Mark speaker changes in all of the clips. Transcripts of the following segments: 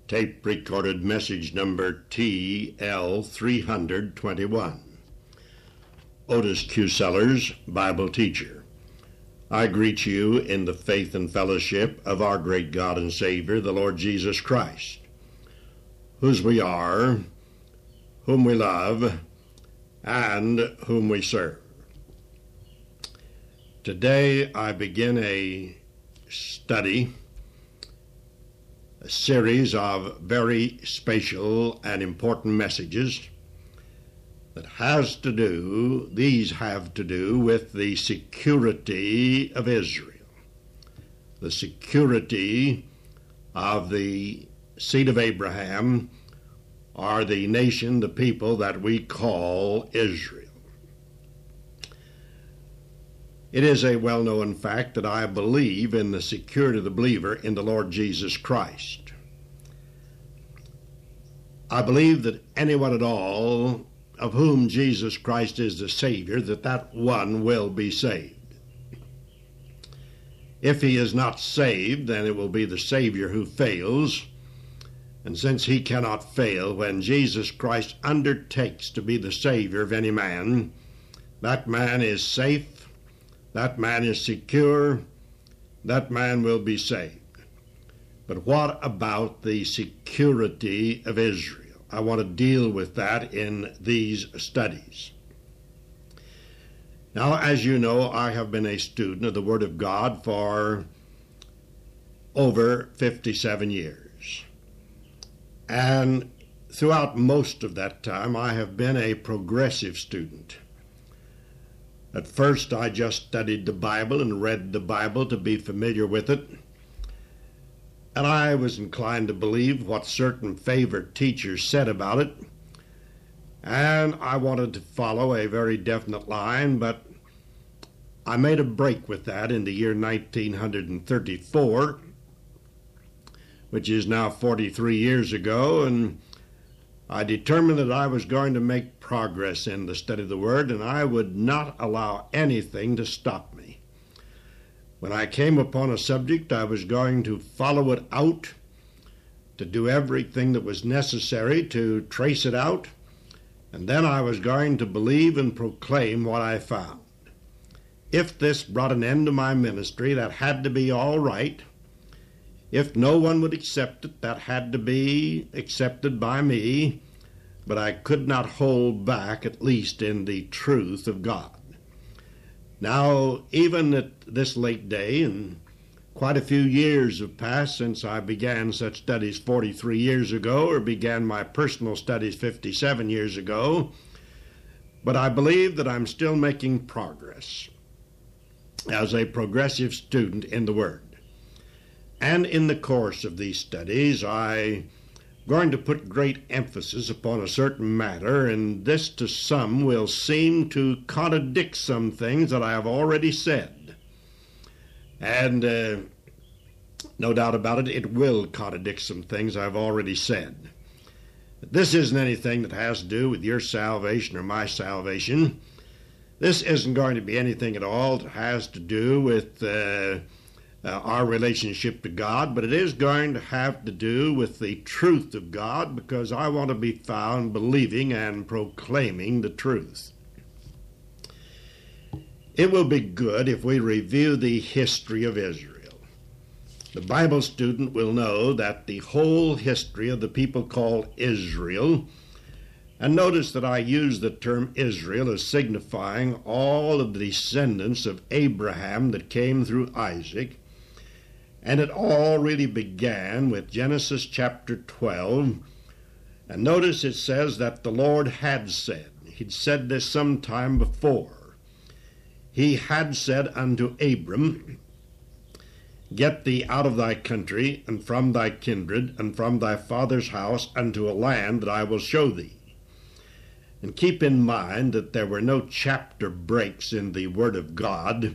Speaker 1: Tape recorded message number TL321. Otis Q. Sellers, Bible teacher. I greet you in the faith and fellowship of our great God and Savior, the Lord Jesus Christ, whose we are, whom we love, and whom we serve. Today I begin a study, a series of very special and important messages that these have to do with the security of Israel, the security of the seed of Abraham, or the nation, the people that we call Israel. It is a well-known fact that I believe in the security of the believer in the Lord Jesus Christ. I believe that anyone at all of whom Jesus Christ is the Savior, that one will be saved. If he is not saved, then it will be the Savior who fails. And since he cannot fail, when Jesus Christ undertakes to be the Savior of any man, that man is safe, that man is secure, that man will be saved. But what about the security of Israel? I want to deal with that in these studies. Now, as you know, I have been a student of the Word of God for over 57 years. And throughout most of that time, I have been a progressive student. At first, I just studied the Bible and read the Bible to be familiar with it. And I was inclined to believe what certain favorite teachers said about it. And I wanted to follow a very definite line, but I made a break with that in the year 1934, which is now 43 years ago, and I determined that I was going to make progress in the study of the Word, and I would not allow anything to stop me. When I came upon a subject, I was going to follow it out, to do everything that was necessary to trace it out, and then I was going to believe and proclaim what I found. If this brought an end to my ministry, that had to be all right. If no one would accept it, that had to be accepted by me, but I could not hold back, at least in the truth of God. Now, even at this late day, and quite a few years have passed since I began such studies 43 years ago, or began my personal studies 57 years ago, but I believe that I'm still making progress as a progressive student in the Word. And in the course of these studies, I'm going to put great emphasis upon a certain matter, and this to some will seem to contradict some things that I have already said. And no doubt about it, it will contradict some things I've already said. But this isn't anything that has to do with your salvation or my salvation. This isn't going to be anything at all that has to do with our relationship to God, but it is going to have to do with the truth of God, because I want to be found believing and proclaiming the truth. It will be good if we review the history of Israel. The Bible student will know that the whole history of the people called Israel, and notice that I use the term Israel as signifying all of the descendants of Abraham that came through Isaac. And it all really began with Genesis chapter 12. And notice it says that the Lord had said. He'd said this sometime before. He had said unto Abram, Get thee out of thy country, and from thy kindred, and from thy father's house, unto a land that I will show thee. And keep in mind that there were no chapter breaks in the Word of God.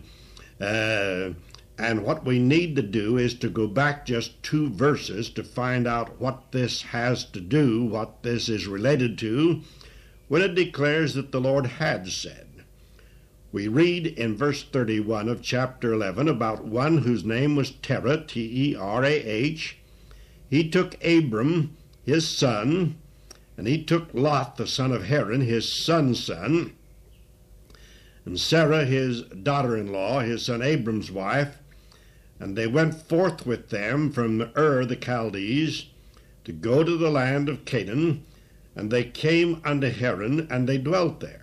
Speaker 1: And what we need to do is to go back just 2 verses to find out what this has to do, what this is related to, when it declares that the Lord had said. We read in verse 31 of chapter 11 about one whose name was Terah, T-E-R-A-H. he took Abram, his son, and he took Lot, the son of Haran, his son's son, and Sarah, his daughter-in-law, his son Abram's wife, and they went forth with them from Ur the Chaldees to go to the land of Canaan, and they came unto Haran, and they dwelt there.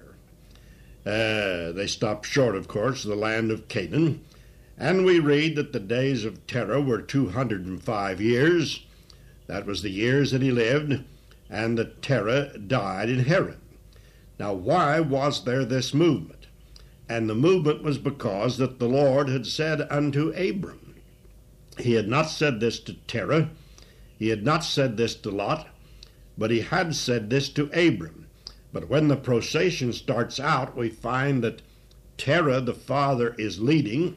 Speaker 1: They stopped short, of course, of the land of Canaan, and we read that the days of Terah were 205 years. That was the years that he lived, and that Terah died in Haran. Now, why was there this movement? And the movement was because that the Lord had said unto Abram. He had not said this to Terah, he had not said this to Lot, but he had said this to Abram. But when the procession starts out, we find that Terah, the father, is leading,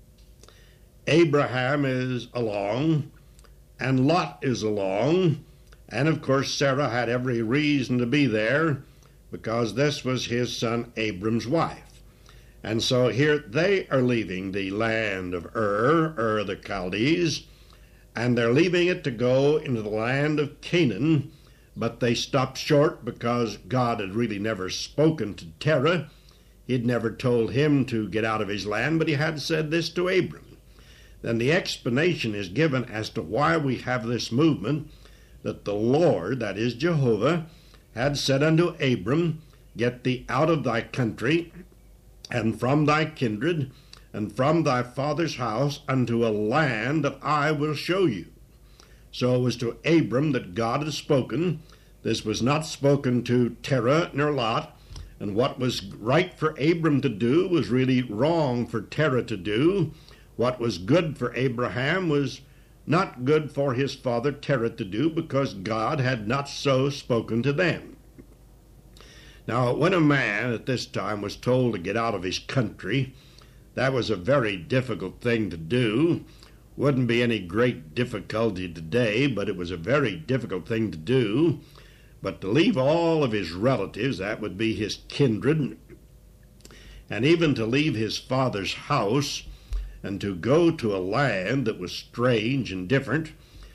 Speaker 1: Abraham is along, and Lot is along, and of course Sarah had every reason to be there because this was his son Abram's wife. And so here they are leaving the land of Ur the Chaldees, and they're leaving it to go into the land of Canaan, but they stopped short because God had really never spoken to Terah. He'd never told him to get out of his land, but he had said this to Abram. Then the explanation is given as to why we have this movement, that the Lord, that is Jehovah, had said unto Abram, Get thee out of thy country, and from thy kindred, and from thy father's house, unto a land that I will show you. So it was to Abram that God had spoken. This was not spoken to Terah nor Lot, and what was right for Abram to do was really wrong for Terah to do. What was good for Abraham was not good for his father Terah to do, because God had not so spoken to them. Now, when a man at this time was told to get out of his country, that was a very difficult thing to do. Wouldn't be any great difficulty today, but it was a very difficult thing to do. But to leave all of his relatives, that would be his kindred, and even to leave his father's house, and to go to a land that was strange and different.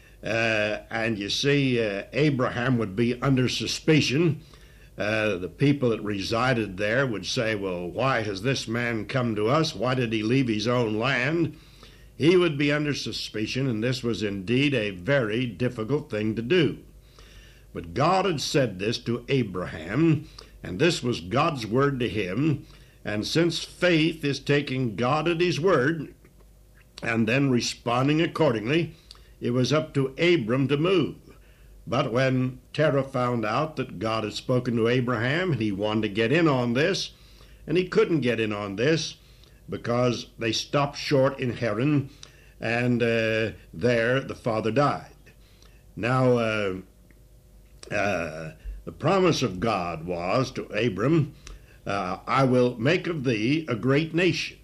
Speaker 1: And you see, Abraham would be under suspicion. The people that resided there would say, well, why has this man come to us? Why did he leave his own land? He would be under suspicion, and this was indeed a very difficult thing to do. But God had said this to Abraham, and this was God's word to him. And since faith is taking God at his word and then responding accordingly, it was up to Abram to move. But when Terah found out that God had spoken to Abraham, he wanted to get in on this, and he couldn't get in on this because they stopped short in Haran, and there the father died. Now, the promise of God was to Abram, I will make of thee a great nation.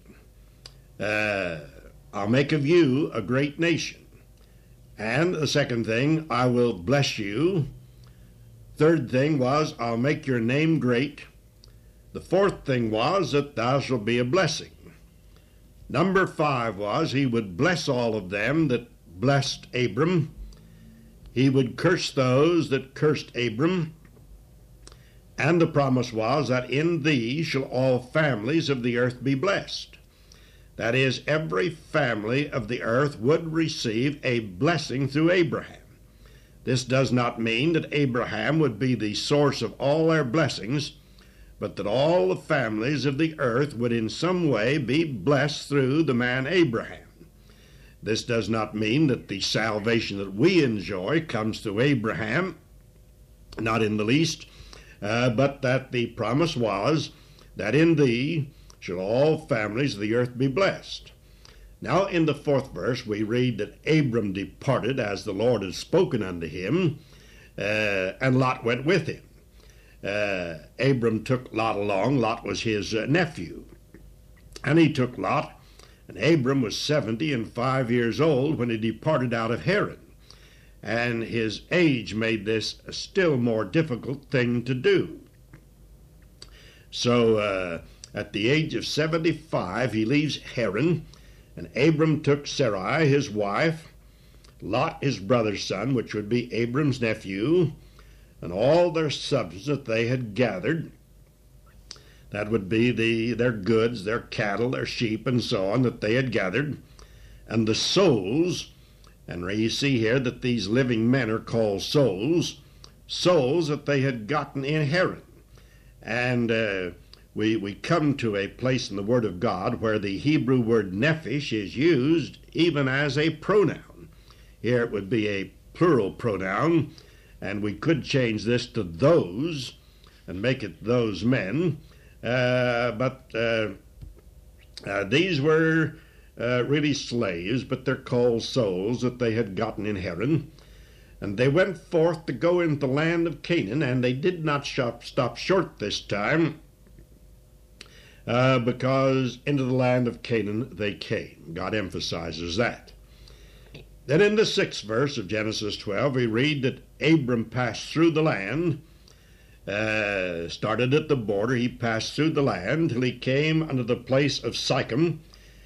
Speaker 1: I'll make of you a great nation. And the second thing, I will bless you. Third thing was, I'll make your name great. The fourth thing was that thou shalt be a blessing. Number 5 was, he would bless all of them that blessed Abram. He would curse those that cursed Abram. And the promise was that in thee shall all families of the earth be blessed. That is, every family of the earth would receive a blessing through Abraham. This does not mean that Abraham would be the source of all their blessings, but that all the families of the earth would in some way be blessed through the man Abraham. This does not mean that the salvation that we enjoy comes through Abraham, not in the least, but that the promise was that in thee shall all families of the earth be blessed. Now in the 4th verse we read that Abram departed as the Lord had spoken unto him, and Lot went with him. Abram took Lot along. Lot was his nephew. And he took Lot, and Abram was 75 years old when he departed out of Haran. And his age made this a still more difficult thing to do. So at the age of 75, he leaves Haran, and Abram took Sarai, his wife, Lot his brother's son, which would be Abram's nephew, and all their substance that they had gathered. That would be their goods, their cattle, their sheep, and so on that they had gathered, and the souls. And you see here that these living men are called souls that they had gotten in Haran. And we come to a place in the Word of God where the Hebrew word nephesh is used even as a pronoun. Here it would be a plural pronoun, and we could change this to those and make it those men. But these were really slaves, but they're called souls that they had gotten in Haran. And they went forth to go into the land of Canaan, and they did not stop short this time, because into the land of Canaan they came. God emphasizes that. Then in the 6th verse of Genesis 12, we read that Abram passed through the land, started at the border. He passed through the land till he came unto the place of Sychem,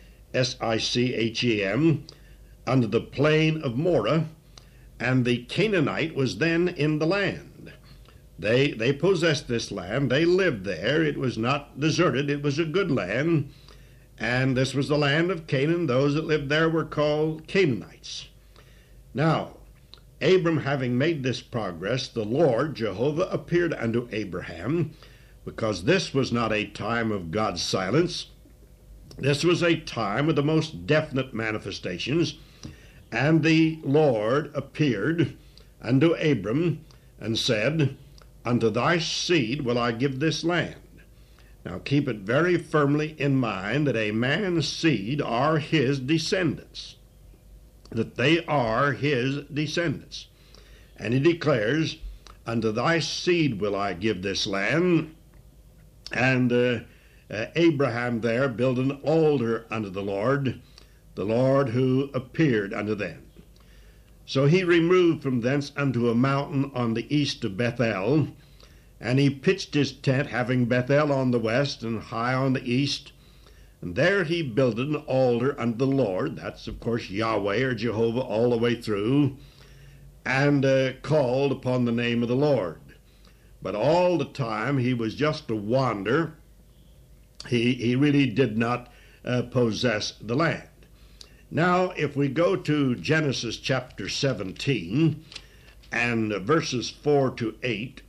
Speaker 1: Sichem, unto the plain of Moreh, and the Canaanite was then in the land. They possessed this land. They lived there. It was not deserted. It was a good land. And this was the land of Canaan. Those that lived there were called Canaanites. Now, Abram having made this progress, the Lord, Jehovah, appeared unto Abraham, because this was not a time of God's silence. This was a time of the most definite manifestations. And the Lord appeared unto Abram and said, Unto thy seed will I give this land. Now keep it very firmly in mind that a man's seed are his descendants, that they are his descendants. And he declares, Unto thy seed will I give this land. And Abraham there built an altar unto the Lord who appeared unto them. So he removed from thence unto a mountain on the east of Bethel, and he pitched his tent, having Bethel on the west and high on the east. And there he builded an altar unto the Lord. That's, of course, Yahweh or Jehovah all the way through, and called upon the name of the Lord. But all the time he was just a wanderer. He really did not possess the land. Now, if we go to Genesis chapter 17 and verses 4 to 8,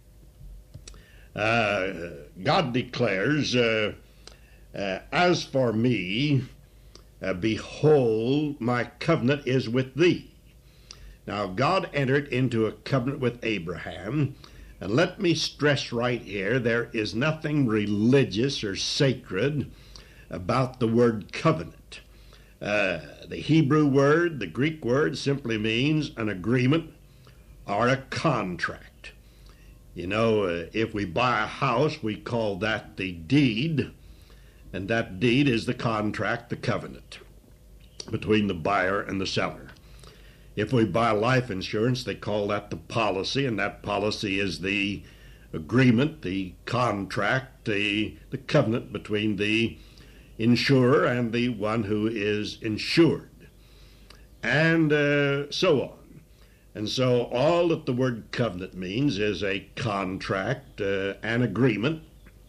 Speaker 1: God declares, As for me, behold, my covenant is with thee. Now, God entered into a covenant with Abraham, and let me stress right here, there is nothing religious or sacred about the word covenant. The Hebrew word, the Greek word, simply means an agreement or a contract. You know, if we buy a house, we call that the deed, and that deed is the contract, the covenant between the buyer and the seller. If we buy life insurance, they call that the policy, and that policy is the agreement, the contract, the covenant between the insurer and the one who is insured, and so on. And so all that the word covenant means is a contract, an agreement.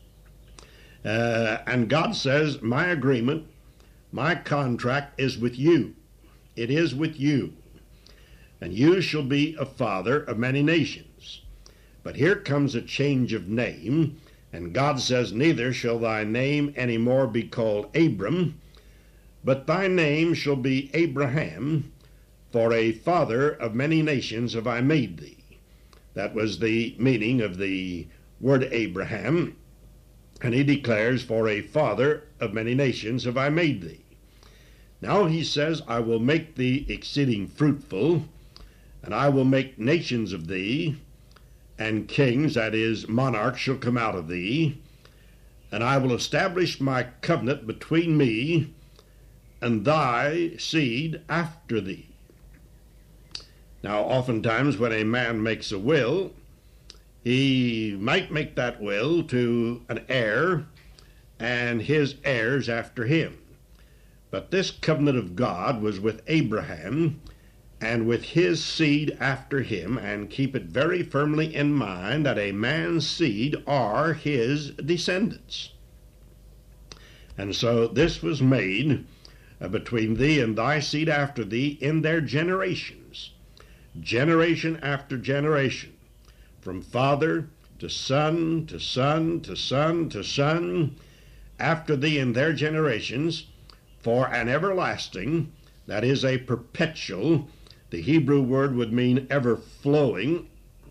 Speaker 1: And God says, my agreement, my contract is with you. It is with you. And you shall be a father of many nations. But here comes a change of name. And God says, Neither shall thy name any more be called Abram, but thy name shall be Abraham, for a father of many nations have I made thee. That was the meaning of the word Abraham. And he declares, For a father of many nations have I made thee. Now he says, I will make thee exceeding fruitful, and I will make nations of thee, and kings, that is, monarchs, shall come out of thee, and I will establish my covenant between me and thy seed after thee. Now, oftentimes when a man makes a will, he might make that will to an heir and his heirs after him. But this covenant of God was with Abraham, and with his seed after him, and keep it very firmly in mind that a man's seed are his descendants. And so this was made between thee and thy seed after thee in their generations, generation after generation, from father to son to son to son to son, after thee in their generations, for an everlasting, that is a perpetual. The Hebrew word would mean ever flowing,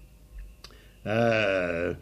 Speaker 1: I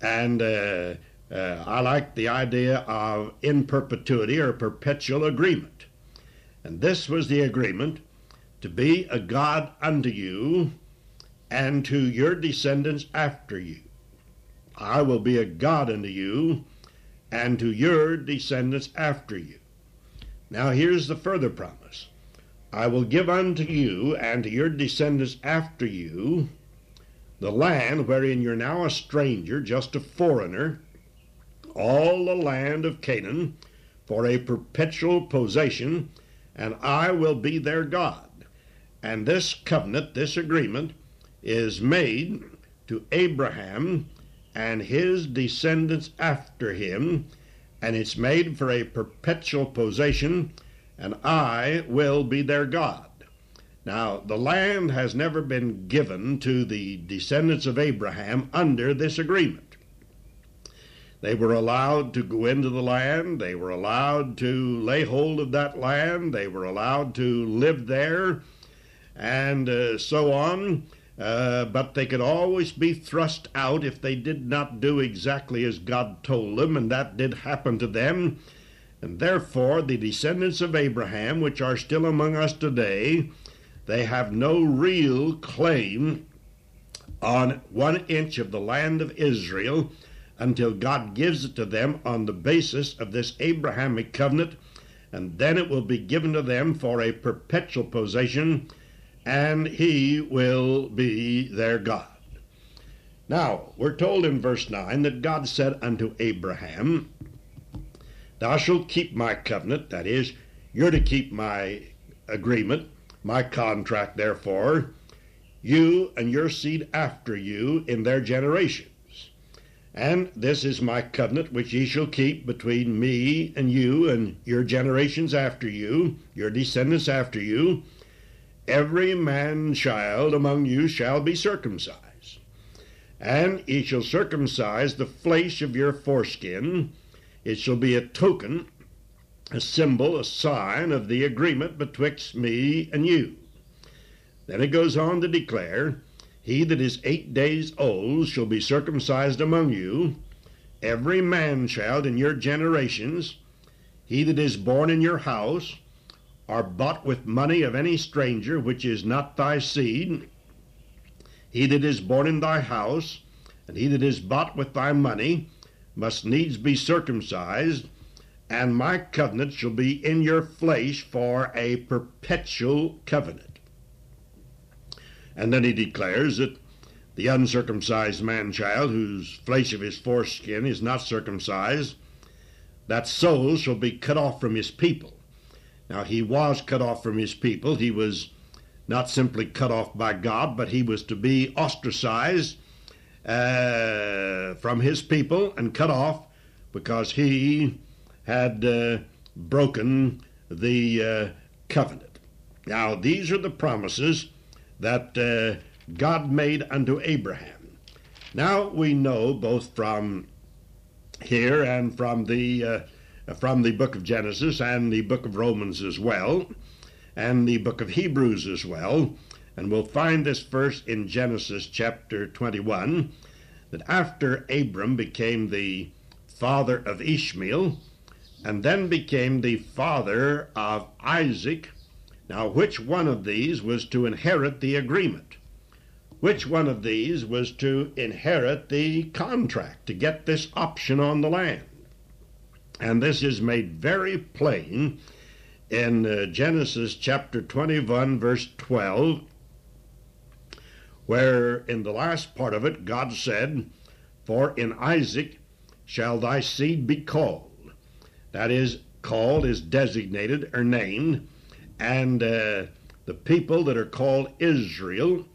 Speaker 1: like the idea of in perpetuity or perpetual agreement. And this was the agreement, to be a God unto you and to your descendants after you. I will be a God unto you and to your descendants after you. Now here's the further promise. I will give unto you and to your descendants after you the land wherein you're now a stranger, just a foreigner, all the land of Canaan, for a perpetual possession, and I will be their God. And this covenant, this agreement, is made to Abraham and his descendants after him, and it's made for a perpetual possession, and I will be their God. Now, the land has never been given to the descendants of Abraham under this agreement. They were allowed to go into the land. They were allowed to lay hold of that land. They were allowed to live there, and so on. But they could always be thrust out if they did not do exactly as God told them, and that did happen to them. And therefore, the descendants of Abraham, which are still among us today, they have no real claim on 1 inch of the land of Israel until God gives it to them on the basis of this Abrahamic covenant, and then it will be given to them for a perpetual possession, and he will be their God. Now, we're told in verse 9 that God said unto Abraham, Thou shalt keep my covenant, that is, you're to keep my agreement, my contract, therefore, you and your seed after you in their generations. And this is my covenant which ye shall keep between me and you and your generations after you, your descendants after you. Every man child among you shall be circumcised, and ye shall circumcise the flesh of your foreskin. It shall be a token, a symbol, a sign of the agreement betwixt me and you. Then it goes on to declare, He that is 8 days old shall be circumcised among you, every man child in your generations, he that is born in your house, or bought with money of any stranger which is not thy seed, he that is born in thy house, and he that is bought with thy money, must needs be circumcised, and my covenant shall be in your flesh for a perpetual covenant. And then he declares that the uncircumcised man-child, whose flesh of his foreskin is not circumcised, that soul shall be cut off from his people. Now, he was cut off from his people. He was not simply cut off by God, but he was to be ostracized from his people and cut off because he had broken the covenant. Now, these are the promises that God made unto Abraham. Now we know both from here and from the book of Genesis and the book of Romans as well, and the book of Hebrews as well, and we'll find this first in Genesis chapter 21, that after Abram became the father of Ishmael, and then became the father of Isaac, now which one of these was to inherit the agreement? Which one of these was to inherit the contract, to get this option on the land? And this is made very plain in Genesis chapter 21, verse 12, where in the last part of it God said, For in Isaac shall thy seed be called. That is, called is designated or named, and the people that are called Israel,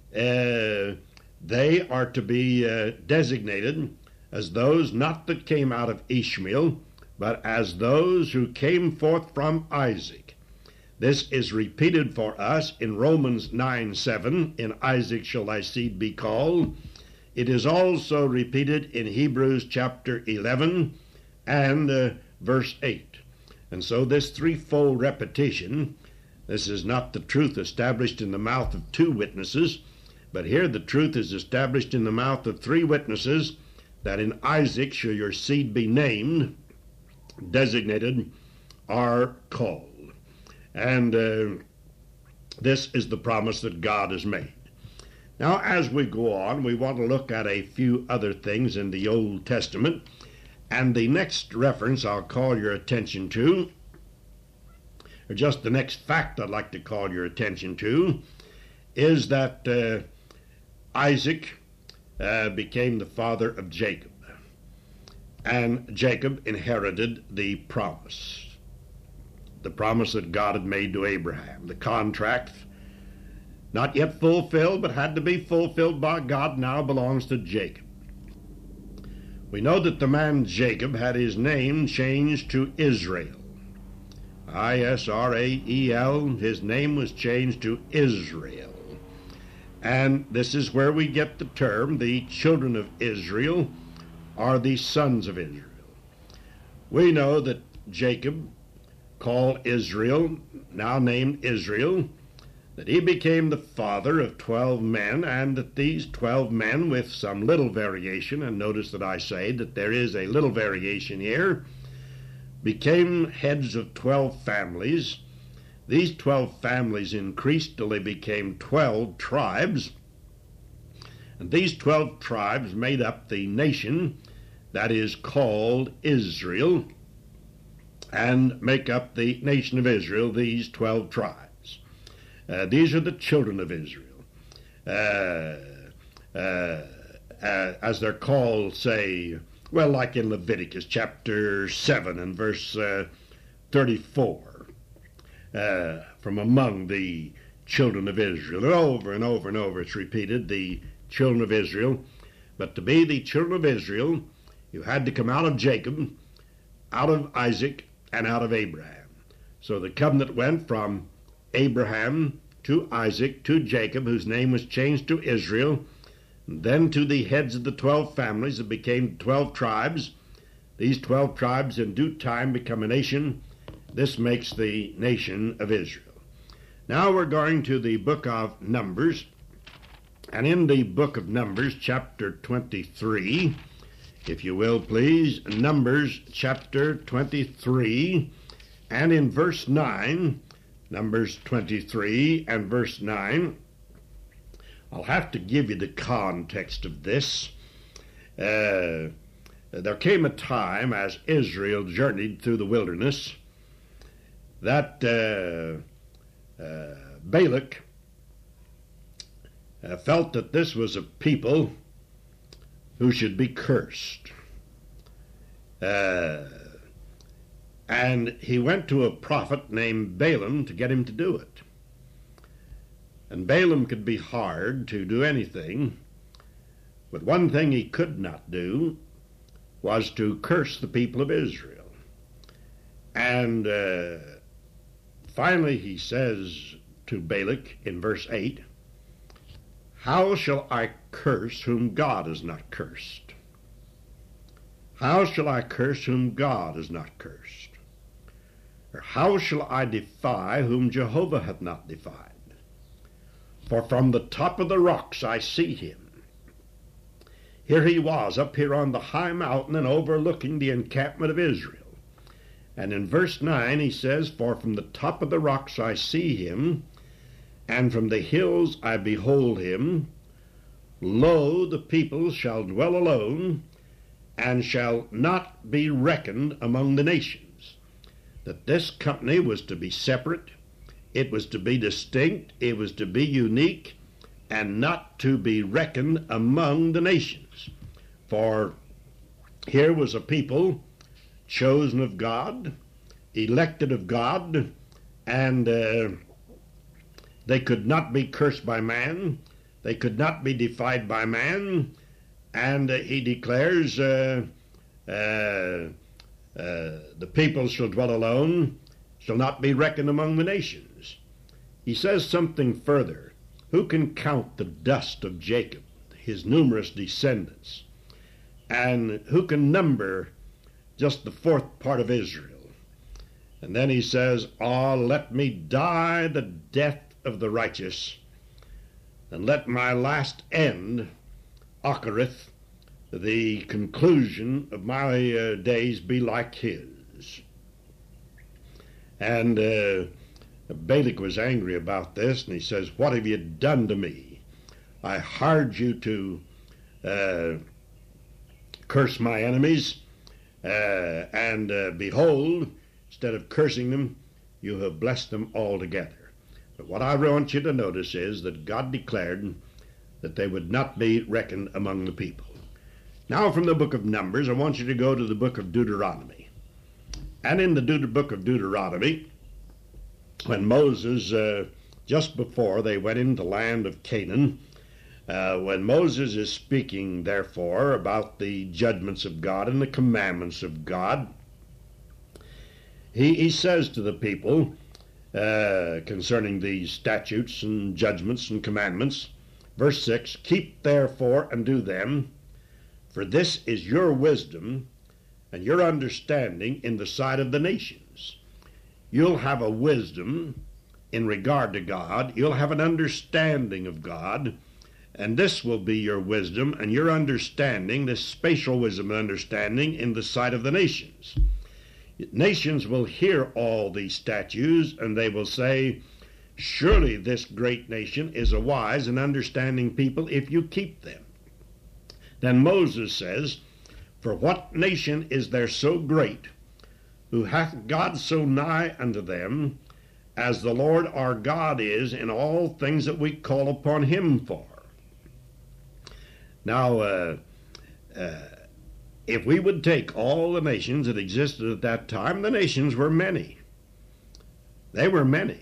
Speaker 1: they are to be designated as those not that came out of Ishmael, but as those who came forth from Isaac. This is repeated for us in Romans 9:7, in Isaac shall thy seed be called. It is also repeated in Hebrews chapter 11 and verse 8. And so this threefold repetition, this is not the truth established in the mouth of two witnesses, but here the truth is established in the mouth of three witnesses, that in Isaac shall your seed be named, designated, are called. And this is the promise that God has made. Now, as we go on, we want to look at a few other things in the Old Testament. And the next reference I'll call your attention to, or just the next fact I'd like to call your attention to, is that Isaac became the father of Jacob. And Jacob inherited the promise that God had made to Abraham. The contract, not yet fulfilled, but had to be fulfilled by God, now belongs to Jacob. We know that the man Jacob had his name changed to Israel. Israel. His name was changed to Israel. And this is where we get the term, the children of Israel are the sons of Israel. We know that Jacob, called Israel, now named Israel, that he became the father of 12 men, and that these 12 men, with some little variation, and notice that I say that there is a little variation here, became heads of 12 families. These 12 families increased till they became 12 tribes, and these 12 tribes made up the nation that is called Israel, and make up the nation of Israel, these 12 tribes. These are the children of Israel. As they're called, say, well, like in Leviticus chapter 7 and verse 34, from among the children of Israel. And over and over and over it's repeated, the children of Israel. But to be the children of Israel, you had to come out of Jacob, out of Isaac, and out of Abraham. So the covenant went from Abraham to Isaac to Jacob, whose name was changed to Israel, then to the heads of the 12 families that became 12 tribes. These 12 tribes in due time become a nation. This makes the nation of Israel. Now we're going to the book of Numbers. And in the book of Numbers, chapter 23, if you will, please, Numbers chapter 23, and in verse 9, Numbers 23 and verse 9, I'll have to give you the context of this. There came a time as Israel journeyed through the wilderness that Balak felt that this was a people who should be cursed. And he went to a prophet named Balaam to get him to do it. And Balaam could be hard to do anything, but one thing he could not do was to curse the people of Israel. And finally he says to Balak in verse 8, "How shall I curse whom God has not cursed? How shall I curse whom God has not cursed? Or how shall I defy whom Jehovah hath not defied? For from the top of the rocks I see him." Here he was, up here on the high mountain and overlooking the encampment of Israel. And in verse 9 he says, "For from the top of the rocks I see him, and from the hills I behold him. Lo, the people shall dwell alone, and shall not be reckoned among the nations." That this company was to be separate, it was to be distinct, it was to be unique, and not to be reckoned among the nations. For here was a people chosen of God, elected of God, and They could not be cursed by man. They could not be defied by man. And he declares, the people shall dwell alone, shall not be reckoned among the nations. He says something further. Who can count the dust of Jacob, his numerous descendants? And who can number just the fourth part of Israel? And then he says, "Ah, let me die the death of the righteous, and let my last end, Ockereth, the conclusion of my days, be like his." And Balak was angry about this, and he says, "What have you done to me? I hired you to curse my enemies, and behold, instead of cursing them, you have blessed them altogether." But what I want you to notice is that God declared that they would not be reckoned among the people. Now from the book of Numbers, I want you to go to the book of Deuteronomy. And in the book of Deuteronomy, when Moses, just before they went into the land of Canaan, when Moses is speaking, therefore, about the judgments of God and the commandments of God, he says to the people concerning these statutes and judgments and commandments, verse 6, "Keep therefore and do them, for this is your wisdom and your understanding in the sight of the nations." You'll have a wisdom in regard to God. You'll have an understanding of God. And this will be your wisdom and your understanding, this spatial wisdom and understanding in the sight of the nations. Nations will hear all these statutes, and they will say, "Surely this great nation is a wise and understanding people if you keep them." Then Moses says, "For what nation is there so great, who hath God so nigh unto them, as the Lord our God is in all things that we call upon him for?" Now, if we would take all the nations that existed at that time, the nations were many. They were many.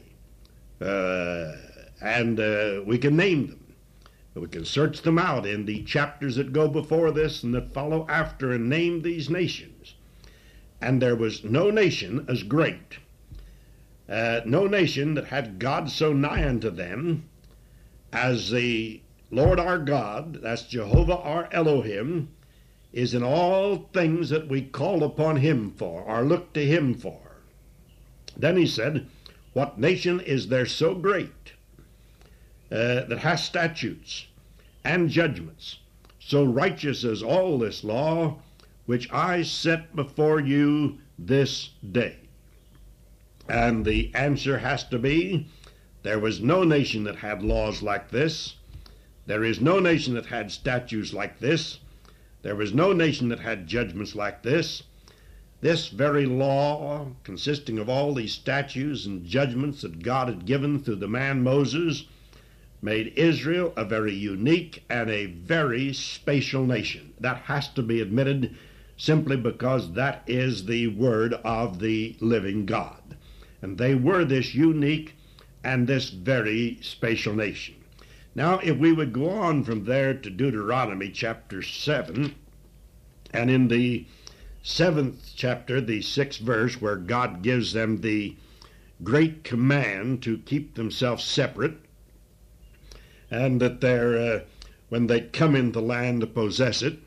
Speaker 1: And we can name them. We can search them out in the chapters that go before this and that follow after and name these nations. And there was no nation as great, no nation that had God so nigh unto them as the Lord our God, that's Jehovah our Elohim, is in all things that we call upon him for, or look to him for. Then he said, "What nation is there so great that has statutes and judgments, so righteous as all this law, which I set before you this day?" And the answer has to be, there was no nation that had laws like this. There is no nation that had statutes like this. There was no nation that had judgments like this. This very law, consisting of all these statutes and judgments that God had given through the man Moses, made Israel a very unique and a very special nation. That has to be admitted simply because that is the word of the living God. And they were this unique and this very special nation. Now, if we would go on from there to Deuteronomy chapter 7, and in the 7th chapter, the 6th verse, where God gives them the great command to keep themselves separate, and that they're, when they come into the land to possess it,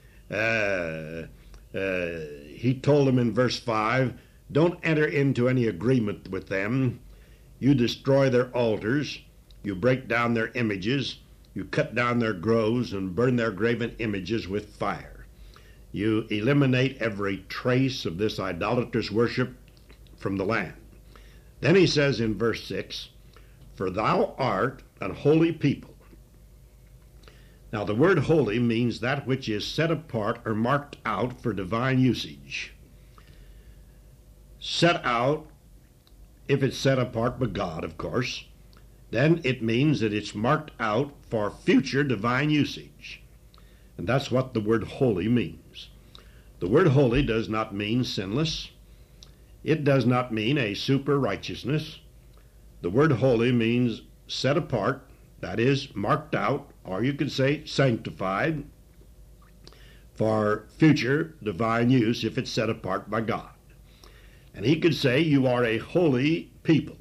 Speaker 1: he told them in verse 5, "Don't enter into any agreement with them. You destroy their altars. You break down their images. You cut down their groves and burn their graven images with fire. You eliminate every trace of this idolatrous worship from the land." Then he says in verse 6, "For thou art an holy people." Now the word holy means that which is set apart or marked out for divine usage. Set out, if it's set apart by God, of course, then it means that it's marked out for future divine usage. And that's what the word holy means. The word holy does not mean sinless. It does not mean a super righteousness. The word holy means set apart, that is, marked out, or you could say sanctified, for future divine use if it's set apart by God. And he could say, you are a holy people.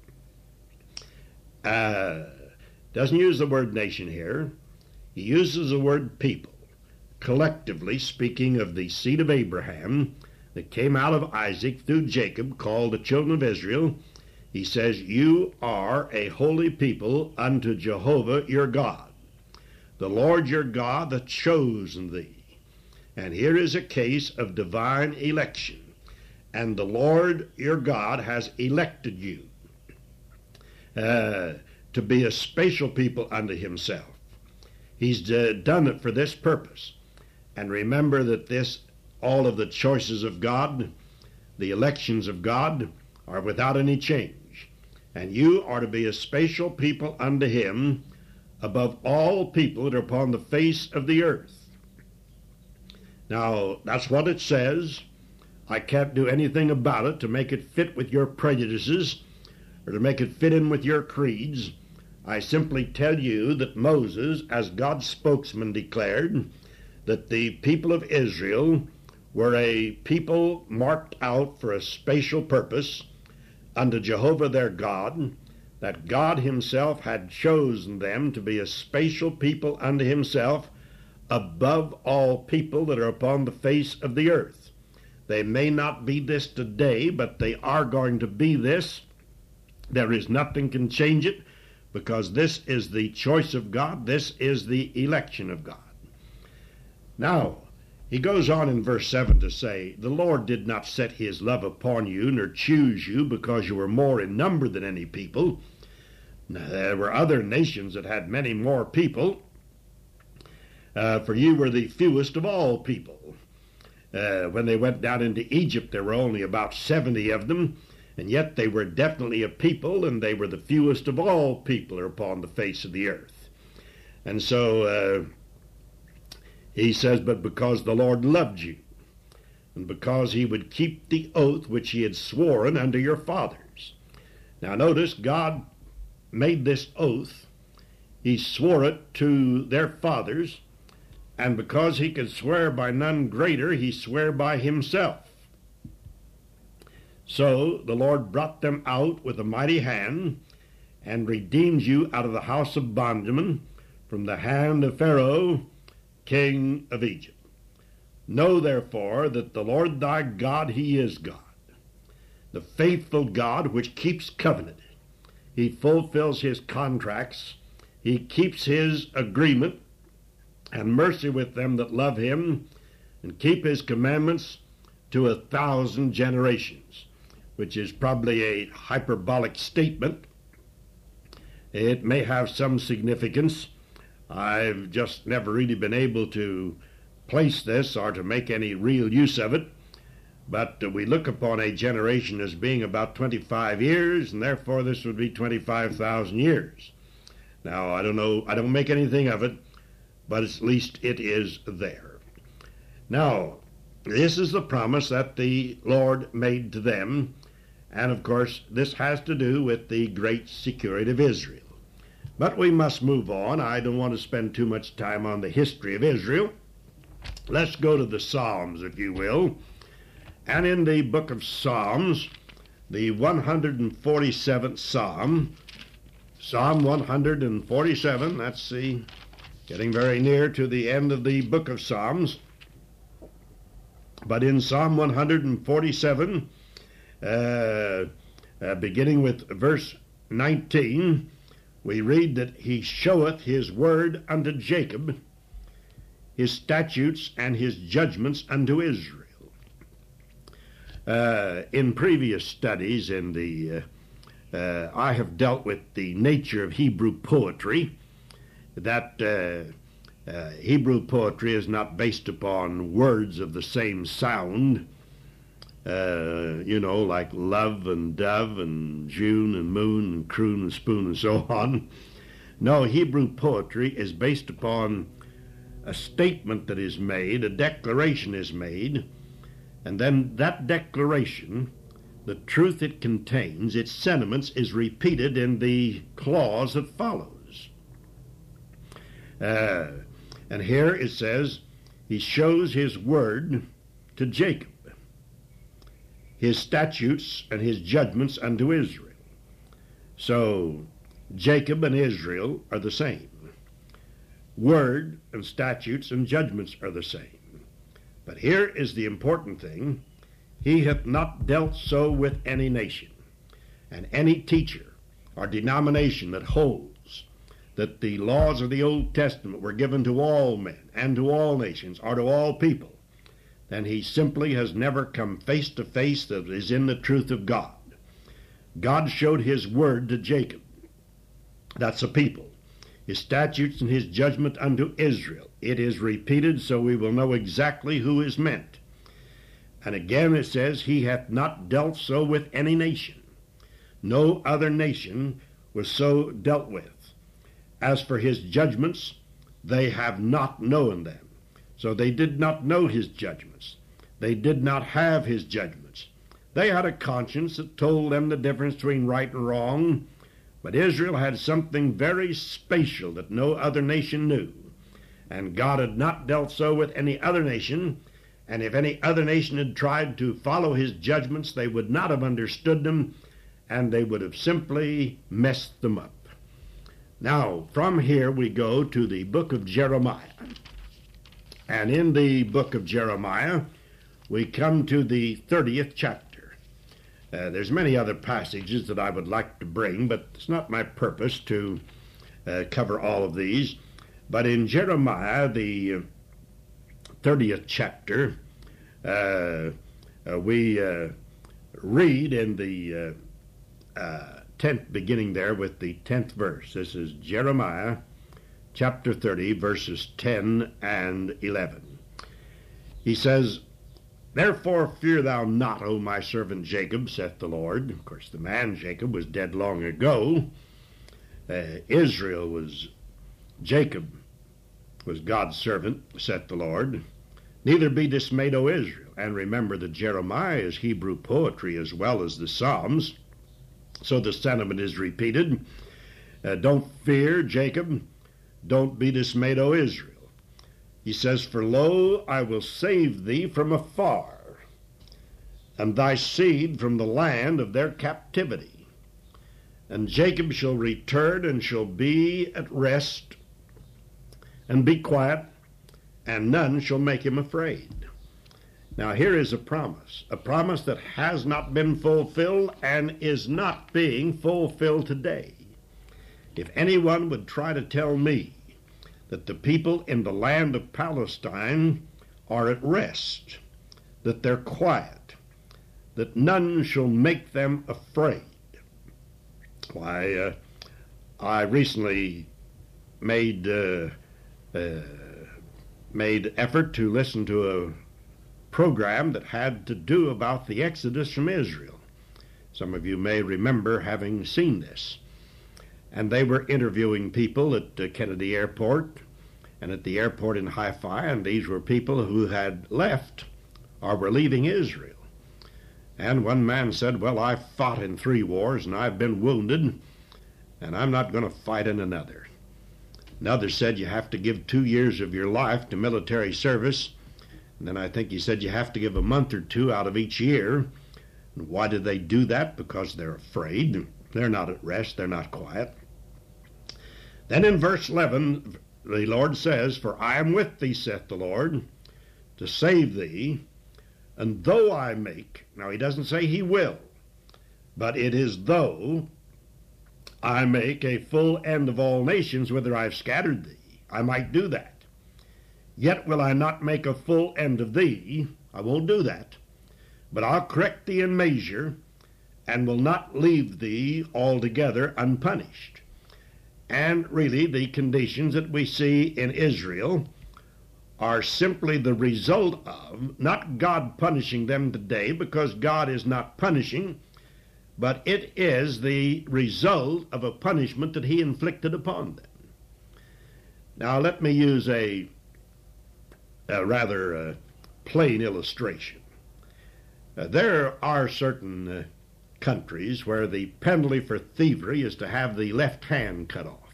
Speaker 1: Doesn't use the word nation here. He uses the word people, collectively speaking of the seed of Abraham that came out of Isaac through Jacob, called the children of Israel. He says, you are a holy people unto Jehovah your God, the Lord your God that chosen thee. And here is a case of divine election. And the Lord your God has elected you to be a special people unto himself. He's done it for this purpose. And remember that all of the choices of God, the elections of God, are without any change. And you are to be a special people unto him above all people that are upon the face of the earth. Now, that's what it says. I can't do anything about it to make it fit with your prejudices or to make it fit in with your creeds. I simply tell you that Moses, as God's spokesman, declared that the people of Israel were a people marked out for a special purpose unto Jehovah their God, that God himself had chosen them to be a special people unto himself above all people that are upon the face of the earth. They may not be this today, but they are going to be this. There is nothing can change it, because this is the choice of God. This is the election of God. Now, he goes on in verse 7 to say, the Lord did not set his love upon you, nor choose you because you were more in number than any people. Now, there were other nations that had many more people, for you were the fewest of all people. When they went down into Egypt, there were only about 70 of them, and yet they were definitely a people, and they were the fewest of all people upon the face of the earth. And so he says, but because the Lord loved you, and because he would keep the oath which he had sworn unto your fathers. Now notice, God made this oath. He swore it to their fathers, and because he could swear by none greater, he swore by himself. So the Lord brought them out with a mighty hand, and redeemed you out of the house of bondmen, from the hand of Pharaoh, king of Egypt. Know therefore that the Lord thy God, he is God, the faithful God which keeps covenant. He fulfills his contracts. He keeps his agreement and mercy with them that love him and keep his commandments to 1,000 generations, which is probably a hyperbolic statement. It may have some significance. I've just never really been able to place this or to make any real use of it. But we look upon a generation as being about 25 years, and therefore this would be 25,000 years. Now, I don't know, I don't make anything of it, but at least it is there. Now, this is the promise that the Lord made to them, and of course this has to do with the great security of Israel. But we must move on. I don't want to spend too much time on the history of Israel. Let's go to the Psalms, if you will. And in the book of Psalms, the 147th Psalm, Psalm 147, that's getting very near to the end of the book of Psalms. But in Psalm 147, beginning with verse 19, we read that he showeth his word unto Jacob, his statutes and his judgments unto Israel. In previous studies I have dealt with the nature of Hebrew poetry, that Hebrew poetry is not based upon words of the same sound, like love and dove and June and moon and croon and spoon and so on. No, Hebrew poetry is based upon a statement that is made, a declaration is made, and then that declaration the truth it contains, its sentiments, is repeated in the clause that follows. And here it says, he shows his word to Jacob, his statutes and his judgments unto Israel. So Jacob and Israel are the same. Word and statutes and judgments are the same. But here is the important thing. He hath not dealt so with any nation. And any teacher or denomination that holds that the laws of the Old Testament were given to all men and to all nations or to all people, then he simply has never come face to face that is in the truth of God. God showed his word to Jacob. That's a people. His statutes and his judgment unto Israel. It is repeated so we will know exactly who is meant. And again it says, he hath not dealt so with any nation. No other nation was so dealt with. As for his judgments, they have not known them. So they did not know his judgments. They did not have his judgments. They had a conscience that told them the difference between right and wrong. But Israel had something very special that no other nation knew. And God had not dealt so with any other nation. And if any other nation had tried to follow his judgments, they would not have understood them, and they would have simply messed them up. Now, from here we go to the book of Jeremiah. And in the book of Jeremiah, we come to the 30th chapter. There's many other passages that I would like to bring, but it's not my purpose to cover all of these. But in Jeremiah, the 30th chapter, we read in the 10th, beginning there with the 10th verse. This is Jeremiah chapter 30, verses 10 and 11. He says, Therefore fear thou not, O my servant Jacob, saith the Lord. Of course, the man Jacob was dead long ago. Jacob was God's servant, saith the Lord. Neither be dismayed, O Israel. And remember that Jeremiah is Hebrew poetry as well as the Psalms. So the sentiment is repeated. Don't fear, Jacob. Don't be dismayed, O Israel. He says, For lo, I will save thee from afar, and thy seed from the land of their captivity. And Jacob shall return and shall be at rest, and be quiet, and none shall make him afraid. Now here is a promise that has not been fulfilled and is not being fulfilled today. If anyone would try to tell me that the people in the land of Palestine are at rest, that they're quiet, that none shall make them afraid. Why, I recently made effort to listen to a program that had to do about the Exodus from Israel. Some of you may remember having seen this. And they were interviewing people at Kennedy Airport and at the airport in Haifa, and these were people who had left or were leaving Israel. And one man said, Well, I fought in 3 wars, and I've been wounded, and I'm not going to fight in another. Another said, You have to give 2 years of your life to military service. And then I think he said, You have to give a month or 2 out of each year. And why do they do that? Because they're afraid. They're not at rest. They're not quiet. Then in verse 11, the Lord says, For I am with thee, saith the Lord, to save thee, and though I make, now he doesn't say he will, but it is though I make a full end of all nations, whither I have scattered thee. I might do that. Yet will I not make a full end of thee. I won't do that. But I'll correct thee in measure, and will not leave thee altogether unpunished. And really, the conditions that we see in Israel are simply the result of not God punishing them today, because God is not punishing, but it is the result of a punishment that he inflicted upon them. Now, let me use a rather plain illustration. There are certain countries where the penalty for thievery is to have the left hand cut off.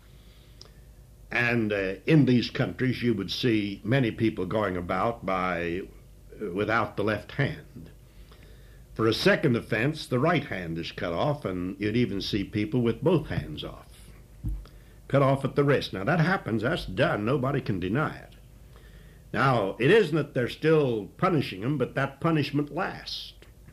Speaker 1: And in these countries you would see many people going about without the left hand. For a second offense, the right hand is cut off, and you'd even see people with both hands off, cut off at the wrist. Now that happens, that's done, nobody can deny it. Now, it isn't that they're still punishing them, but that punishment lasts.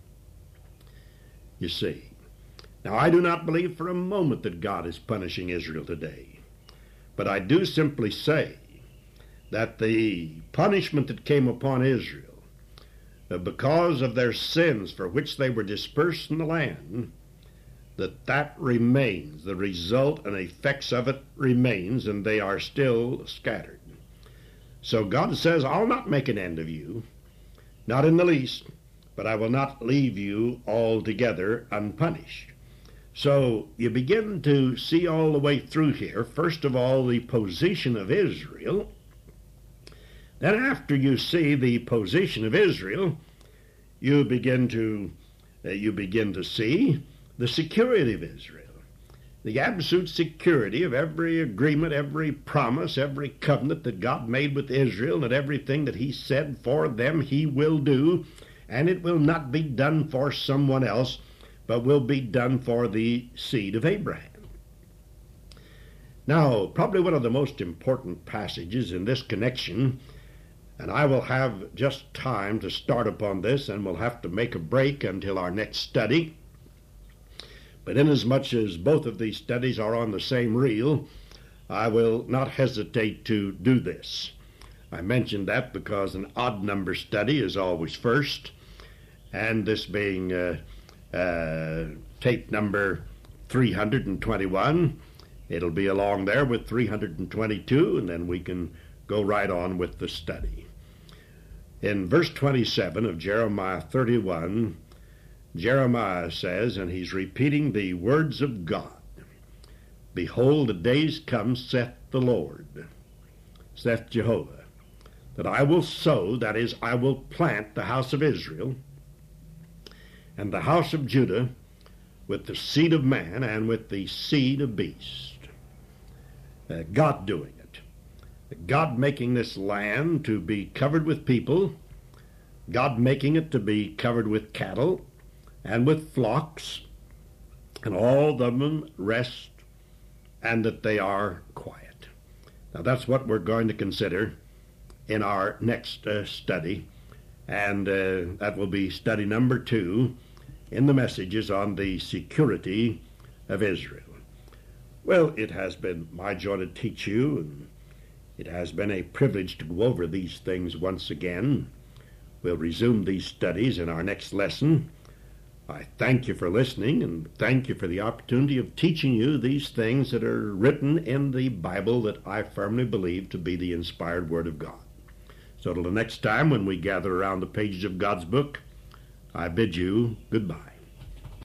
Speaker 1: You see. Now, I do not believe for a moment that God is punishing Israel today. But I do simply say that the punishment that came upon Israel because of their sins for which they were dispersed in the land, that remains. The result and effects of it remains, and they are still scattered. So God says, I'll not make an end of you, not in the least, but I will not leave you altogether unpunished. So you begin to see all the way through here, first of all, the position of Israel. Then after you see the position of Israel, you begin to see the security of Israel, the absolute security of every agreement, every promise, every covenant that God made with Israel, that everything that he said for them he will do, and it will not be done for someone else, but will be done for the seed of Abraham. Now, probably one of the most important passages in this connection, and I will have just time to start upon this, and we'll have to make a break until our next study. But inasmuch as both of these studies are on the same reel, I will not hesitate to do this. I mentioned that because an odd number study is always first, and this being tape number 321, it'll be along there with 322, and then we can go right on with the study. In verse 27 of Jeremiah 31, Jeremiah says, and he's repeating the words of God, Behold, the days come, saith the Lord, saith Jehovah, that I will sow, that is, I will plant the house of Israel and the house of Judah with the seed of man and with the seed of beast. God doing it. God making this land to be covered with people, God making it to be covered with cattle and with flocks, and all of them rest, and that they are quiet. Now that's what we're going to consider in our next study, and that will be study number 2 in the messages on the security of Israel. Well, it has been my joy to teach you, and it has been a privilege to go over these things once again. We'll resume these studies in our next lesson. I thank you for listening, and thank you for the opportunity of teaching you these things that are written in the Bible that I firmly believe to be the inspired Word of God. So till the next time when we gather around the pages of God's book, I bid you goodbye.